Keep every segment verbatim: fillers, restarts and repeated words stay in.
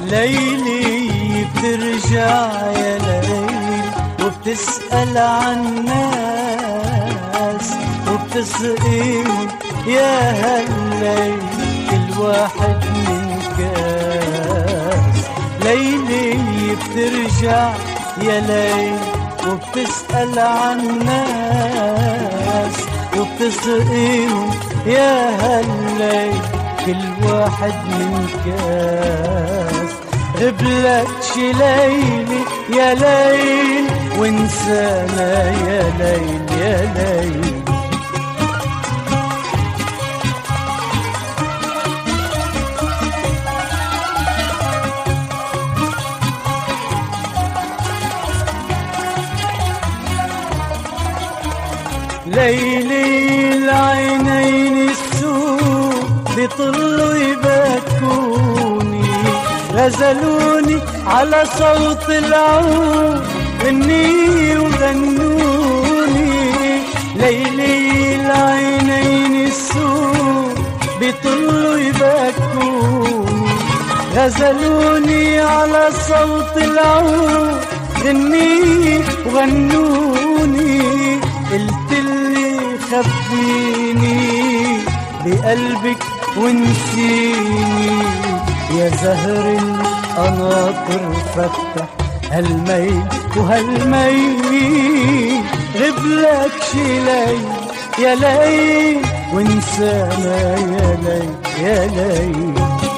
ليلي بترجع يا ليل وبتسأل عالناس وبتسقيهم يا هالليل كل واحد من كاس. ليلي بترجع يا ليل وبتسأل عالناس وبتسقيهم يا هالليل كل واحد من كاس. غبلك شي ليلي يا ليل وانسانا يا ليل يا ليل. ليلي العينين السود بيطلوا يبكوني غزلوني على صوت العود غني وغنوني. ليلي العينين السود بيطلوا يبكوني غزلوني على صوت العود غني وغنوني. قلت خبيني بقلبك ونسيني يا زهر القناطر فتح هالميل وهالميل. غبلك شي ليل يا ليل وانسانا يا ليل يا ليل.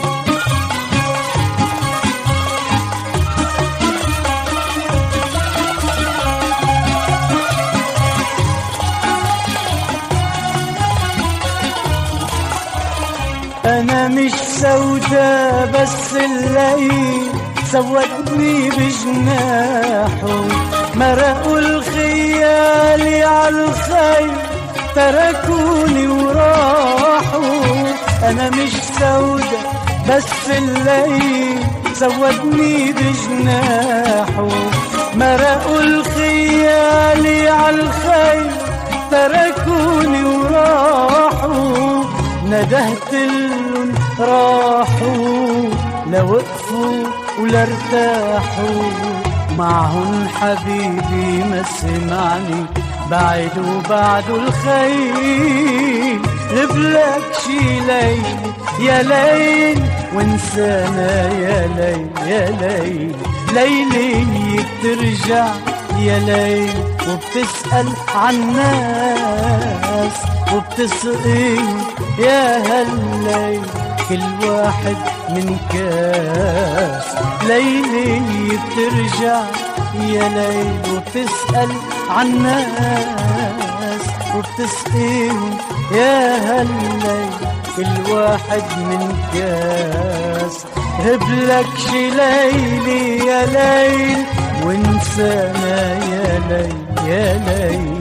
أنا مش سودا بس الليل سودني بجناحه مرقوا الخيال عالخيل تركوني وراحوا. أنا مش سودا بس الليل سودني بجناحه مرقوا الخيال عالخيل تركوني وراحوا. ندهت لهم راحوا لا وقفوا ولا ارتاحوا معهم حبيبي ما سمعني بعد وبعد الخيل. غبلك شي ليل يا ليل وانسانا يا ليل يا ليل. ليلي بترجع يا ليل وبتسأل عالناس وبتسقيهم يا هالليل كل واحد من كاس. ليلي بترجع يا ليل وبتسأل عالناس وبتسقيهم يا هالليل كل واحد من كاس. هبلك شي ليلي يا ليل وانسانا يا ليل يا ليل.